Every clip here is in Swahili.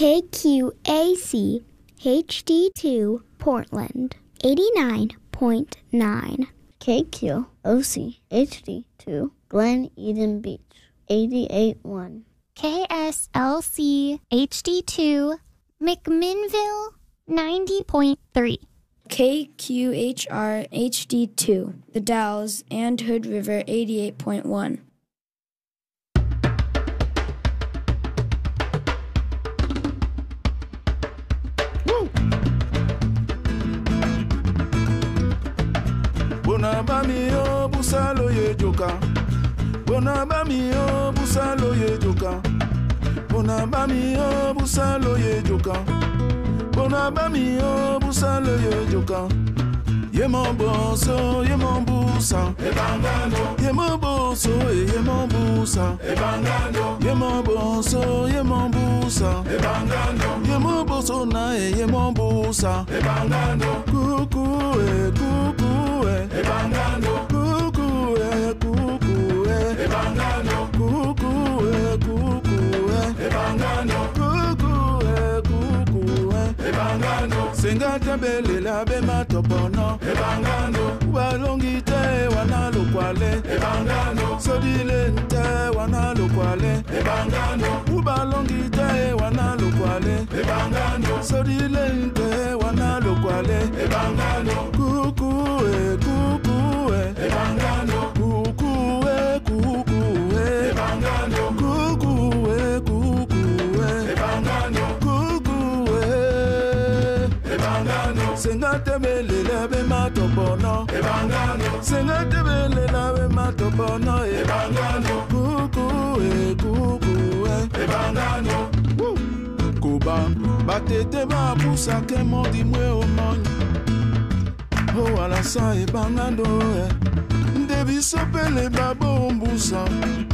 KQAC HD2 Portland 89.9. KQOC HD2 Glen Eden Beach 88.1. KSLC HD2 McMinnville 90.3. KQHR HD2 The Dalles and Hood River 88.1. Bonabami o busalo ye joka. Bonabami o busalo ye joka. Bonabami o busalo ye joka. Bonabami o busalo ye joka. Ye mon bosso, ye mon busa. E bangano. Ye mon bosso, ye mon busa. E bangano. Ye mon bosso, ye mon busa. E bangano. Ye mon bosso na ye mon busa. E bangano. Coucou coucou e bangano. Coucou coucou e bangano. Coucou coucou e bangano. Coucou coucou e bangano. Senga tabele la be matopono. E bangano. Walongite wana lokwale. E bangano. Sodilente wana lokwale. E bangano. Ubalongite wana lokwale. E bangano. Sodilente wana lokwale. E bangano. Coucou coucou e bangano. Coucou coucou e bangano. Coucou coucou e bangano. Coucou e bangano. Senga tebele la be matopono. E bangano. Senga tebele la be matopono. E bangano. Coucou e bangano. Kuba batete ba busa ke modi mwe o monyo. Oh ala sa e bangano e. Ndebi sopele babo mbusa.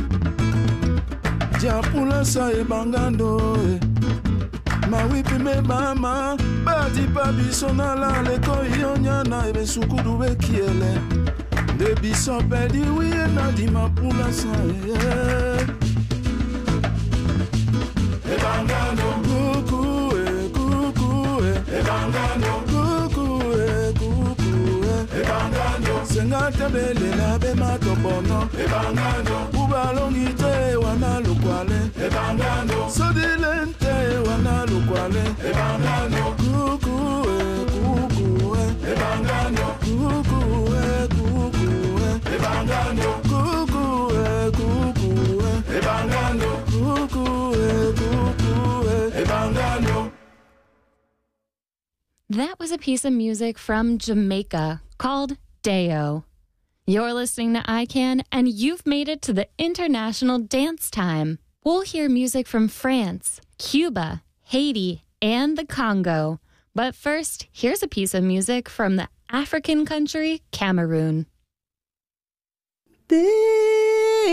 Japula sa e bangano e. Ma wipi me mama. Bati pabiso na la leko yonyana ebe sukudu be kiele. Ndebi sopeli wiye na di mapula sa e. E bangano. Coucou e bangano. Coucou e bangano. Senga tebele la be matopono. E bangano. Ubalongite wana lokwale. E bangano. Sodilente wana lokwale. E bangano. Coucou e bangano. Coucou e bangano. Coucou e bangano. Coucou e bangano. That was a piece of music from Jamaica called Deo. You're listening to ICANN, and you've made it to the International Dance Time. We'll hear music from France, Cuba, Haiti, and the Congo. But first, here's a piece of music from the African country Cameroon.